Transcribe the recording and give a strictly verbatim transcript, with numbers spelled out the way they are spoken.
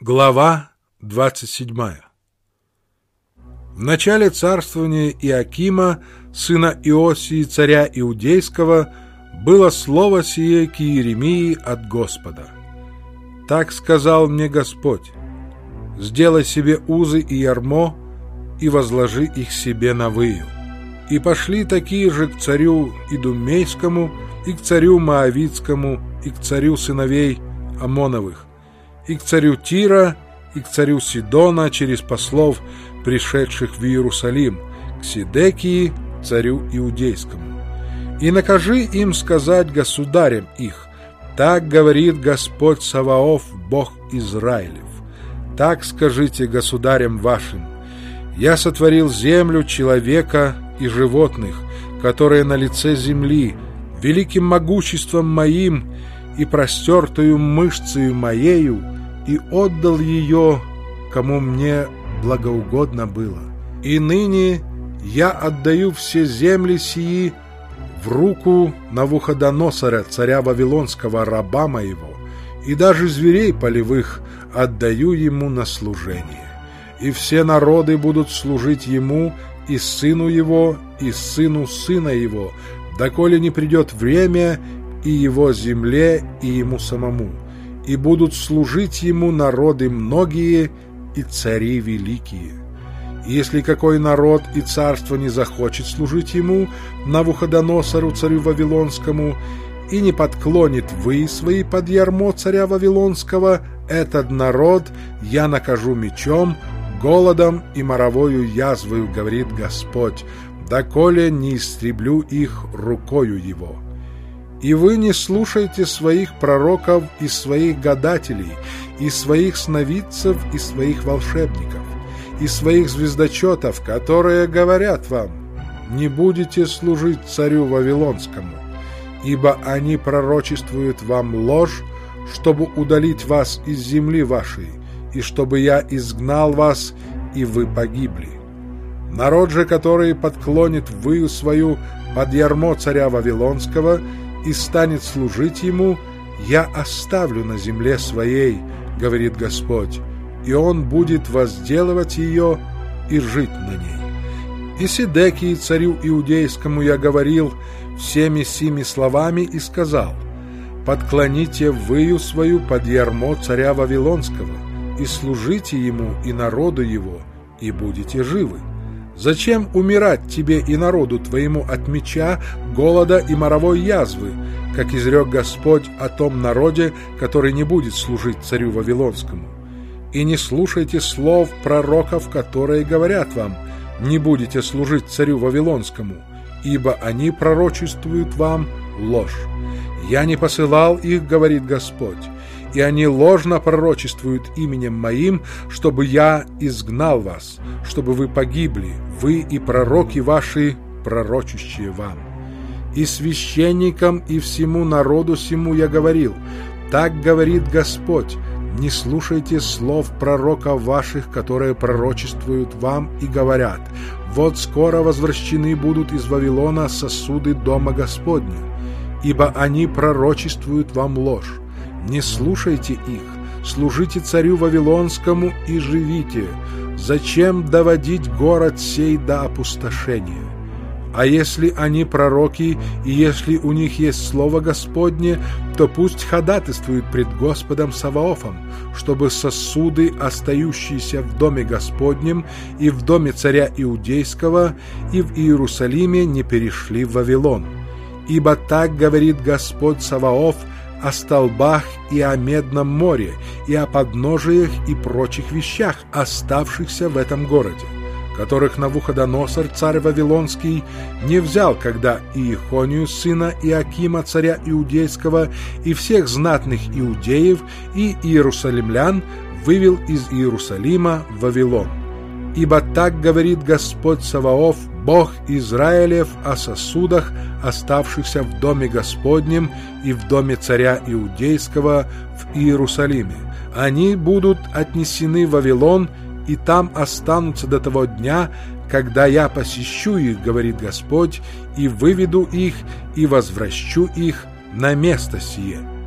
Глава двадцать седьмая. В начале царствования Иакима, сына Иосии, царя Иудейского, было слово сие к Иеремии от Господа. «Так сказал мне Господь: сделай себе узы и ярмо, и возложи их себе на выю. И пошли такие же к царю Идумейскому, и к царю Моавитскому, и к царю сыновей Амоновых, и к царю Тира, и к царю Сидона через послов, пришедших в Иерусалим, к Сидекии, царю Иудейскому. И накажи им сказать государям их: так говорит Господь Саваоф, Бог Израилев. Так скажите государям вашим: я сотворил землю, человека и животных, которые на лице земли, великим могуществом моим и простертую мышцею моею, и отдал ее, кому мне благоугодно было. И ныне я отдаю все земли сии в руку Навуходоносора, царя Вавилонского, раба моего, и даже зверей полевых отдаю ему на служение. И все народы будут служить ему, и сыну его, и сыну сына его, доколе не придет время, и его земле, и ему самому. И будут служить ему народы многие и цари великие. И если какой народ и царство не захочет служить ему, Навуходоносору, царю Вавилонскому, и не подклонит вы свои под ярмо царя Вавилонского, этот народ я накажу мечом, голодом и моровою язвою, говорит Господь, доколе не истреблю их рукою его. И вы не слушайте своих пророков и своих гадателей, и своих сновидцев, и своих волшебников, и своих звездочетов, которые говорят вам: не будете служить царю Вавилонскому, ибо они пророчествуют вам ложь, чтобы удалить вас из земли вашей, и чтобы я изгнал вас, и вы погибли. Народ же, который подклонит выю свою под ярмо царя Вавилонского и станет служить ему, я оставлю на земле своей, говорит Господь, и он будет возделывать ее и жить на ней. И Сидекии, царю Иудейскому, я говорил всеми сими словами и сказал: подклоните выю свою под ярмо царя Вавилонского, и служите ему и народу его, и будете живы. Зачем умирать тебе и народу твоему от меча, голода и моровой язвы, как изрек Господь о том народе, который не будет служить царю Вавилонскому? И не слушайте слов пророков, которые говорят вам: не будете служить царю Вавилонскому, ибо они пророчествуют вам ложь. Я не посылал их, говорит Господь, и они ложно пророчествуют именем моим, чтобы я изгнал вас, чтобы вы погибли, вы и пророки ваши, пророчащие вам. И священникам, и всему народу сему я говорил: так говорит Господь, не слушайте слов пророков ваших, которые пророчествуют вам и говорят: вот скоро возвращены будут из Вавилона сосуды дома Господня, ибо они пророчествуют вам ложь. Не слушайте их, служите царю Вавилонскому и живите. Зачем доводить город сей до опустошения? А если они пророки, и если у них есть слово Господне, то пусть ходатайствуют пред Господом Саваофом, чтобы сосуды, остающиеся в доме Господнем и в доме царя Иудейского и в Иерусалиме, не перешли в Вавилон. Ибо так говорит Господь Саваоф о столбах и о Медном море, и о подножиях и прочих вещах, оставшихся в этом городе, которых Навуходоносор, царь Вавилонский, не взял, когда Иехонию, сына Иакима, царя Иудейского, и всех знатных иудеев и иерусалимлян вывел из Иерусалима в Вавилон. Ибо так говорит Господь Саваоф, Бог Израилев, о сосудах, оставшихся в доме Господнем и в доме царя Иудейского в Иерусалиме. Они будут отнесены в Вавилон, и там останутся до того дня, когда я посещу их, говорит Господь, и выведу их, и возвращу их на место сие.